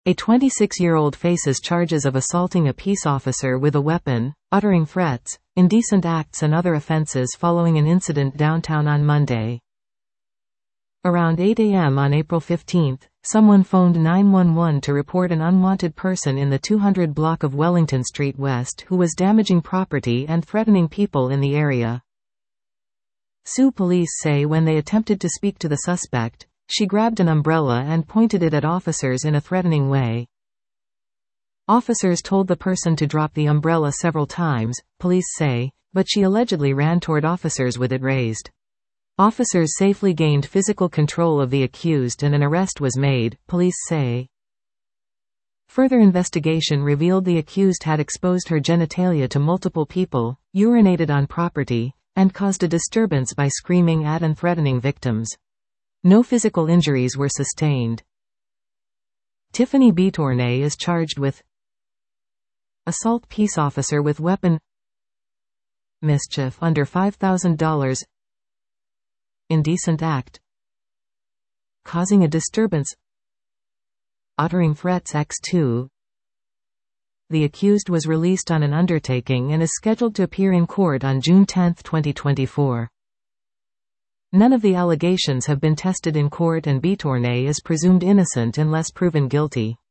A 26-year-old faces charges of assaulting a peace officer with a weapon, uttering threats, indecent acts and other offenses following an incident downtown on Monday. Around 8 a.m. on April 15, someone phoned 911 to report an unwanted person in the 200 block of Wellington Street West who was damaging property and threatening people in the area. Sioux police say when they attempted to speak to the suspect, she grabbed an umbrella and pointed it at officers in a threatening way. Officers told the person to drop the umbrella several times, police say, but she allegedly ran toward officers with it raised. Officers safely gained physical control of the accused and an arrest was made, police say. Further investigation revealed the accused had exposed her genitalia to multiple people, urinated on property, and caused a disturbance by screaming at and threatening victims. No physical injuries were sustained. Tiffany Betournay is charged with assault peace officer with weapon, mischief under $5,000, indecent act, causing a disturbance, uttering threats x2. The accused was released on an undertaking and is scheduled to appear in court on June 10, 2024. None of the allegations have been tested in court and Betournay is presumed innocent unless proven guilty.